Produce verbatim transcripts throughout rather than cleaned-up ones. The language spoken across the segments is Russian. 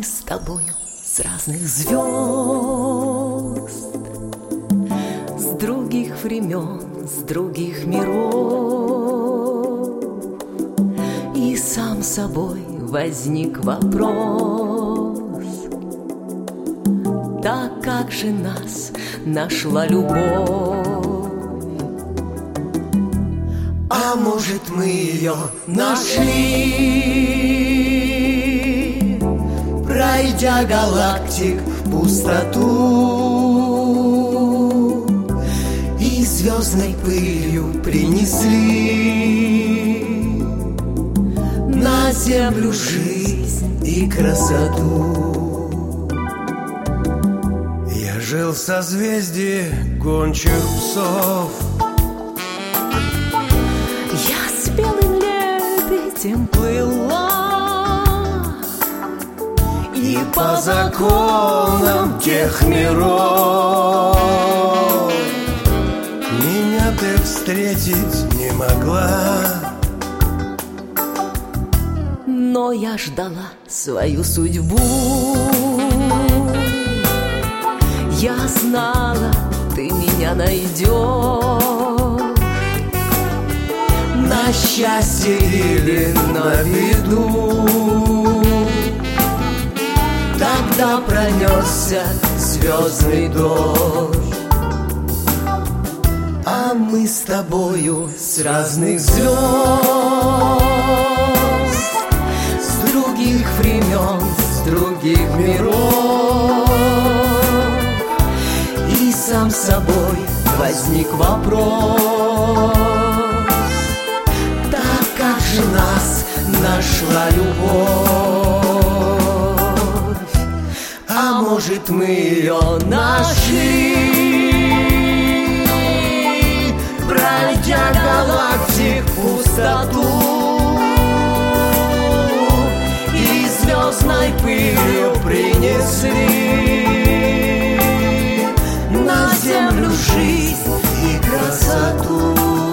с тобою с разных звезд, с других времен, с других миров. И сам собой возник вопрос: так как же нас нашла любовь? А может, мы ее нашли, пройдя галактик в пустоту, и звездной пылью принесли на землю жизнь и красоту. Я жил в созвездии гончих псов, я с белым лебедем плыла, и по законам тех миров меня ты встретить не могла. но я ждала свою судьбу. Я знала, ты меня найдешь. На счастье или на виду. Тогда пронесся звездный дождь, а мы с тобою с разных звезд, с других времен, с других миров. И сам собой возник вопрос: так как же нас нашла любовь? А может, мы ее нашли, пройдя галактик в пустоту, и звездной пылью принесли на землю жизнь и красоту.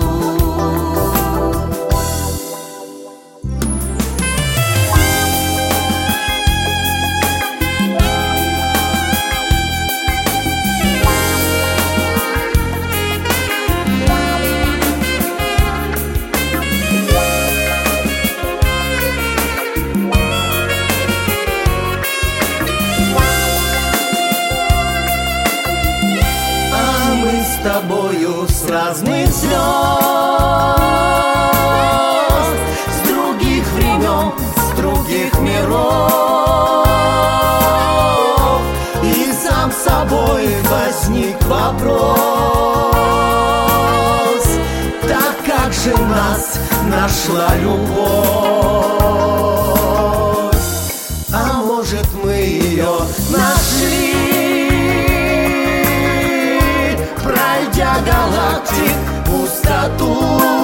С тобою с разных звезд, с других времен, с других миров. И сам собой возник вопрос: так как же нас нашла любовь? А может, мы ее нашли, пройдя галактик в пустоту,